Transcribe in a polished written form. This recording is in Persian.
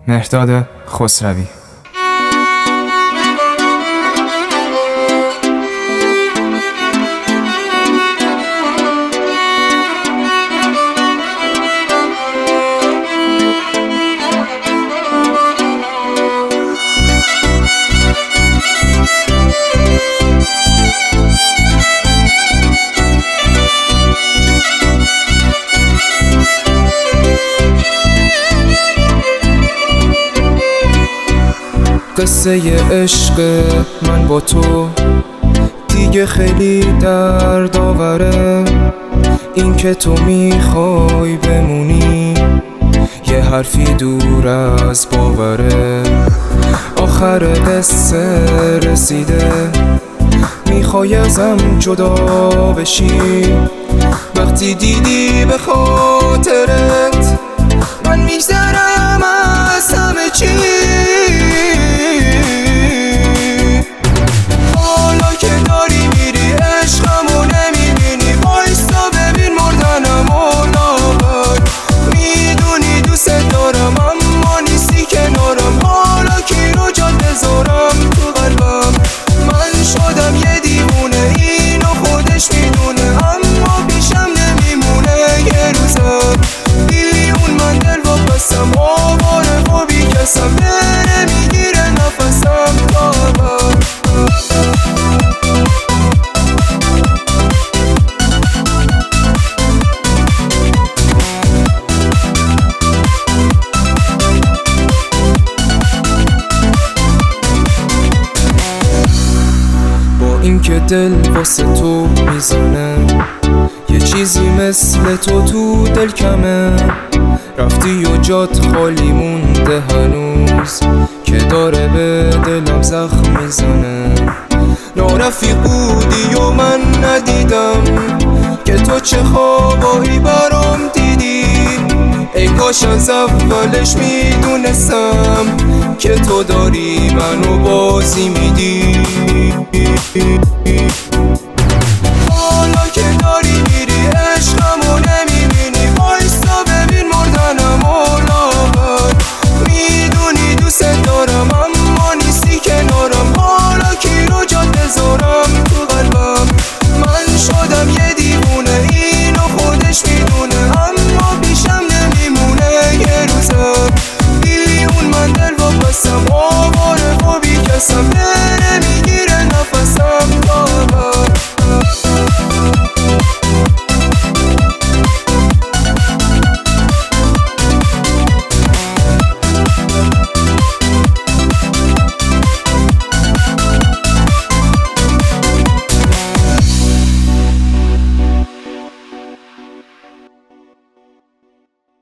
مهرداد خسروی. قصه عشق من با تو دیگه خیلی دردآوره، این که تو میخوای بمونی یه حرفی دور از باوره. آخر قصه رسیده، میخوای ازم جدا بشی، وقتی دیدی به خاطرت من میگذرم از همه چی. این که دل واسه تو میزنه، یه چیزی مثل تو دل کمه، رفتی و جات خالی مونده هنوز که داره به دلم زخم میزنه. نارفیق بودی و من ندیدم که تو چه خوابایی برام دیدی، ای کاش از اولش میدونستم که تو داری منو بازی میدی.